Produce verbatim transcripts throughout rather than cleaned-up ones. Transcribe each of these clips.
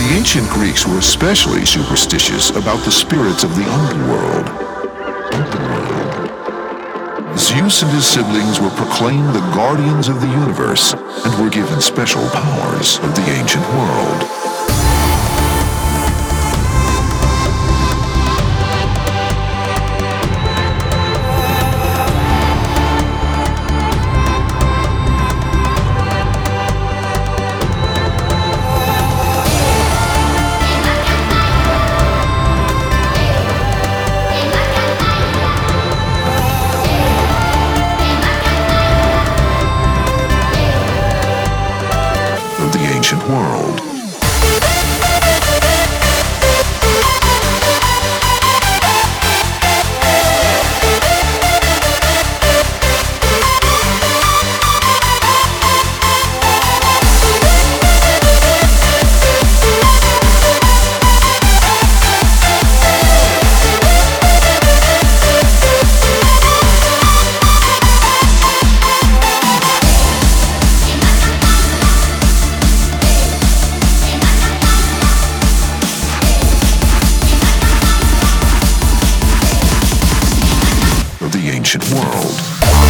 The ancient Greeks were especially superstitious about the spirits of the underworld. Zeus and his siblings were proclaimed the guardians of the universe and were given special powers of the ancient world. Of the ancient world. Of the ancient world.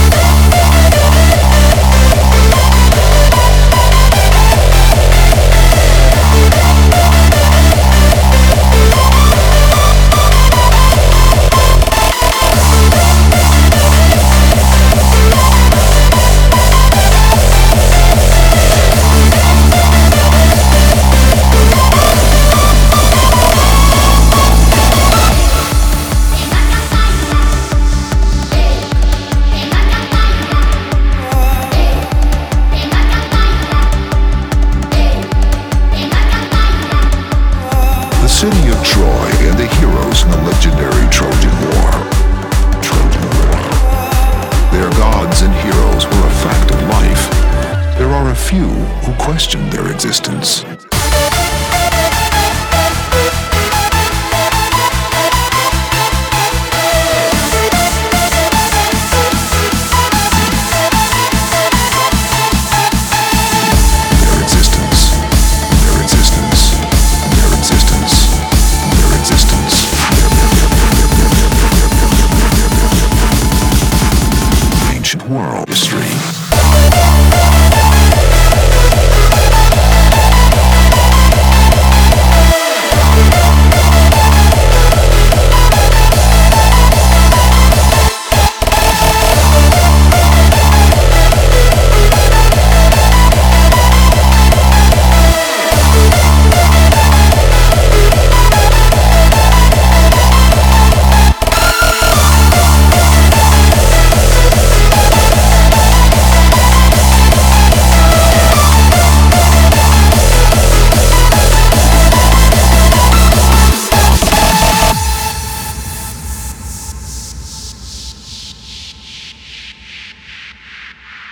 The city of Troy and the heroes in the legendary Trojan War. Trojan War. Their gods and heroes were a fact of life. There are a few who question their existence.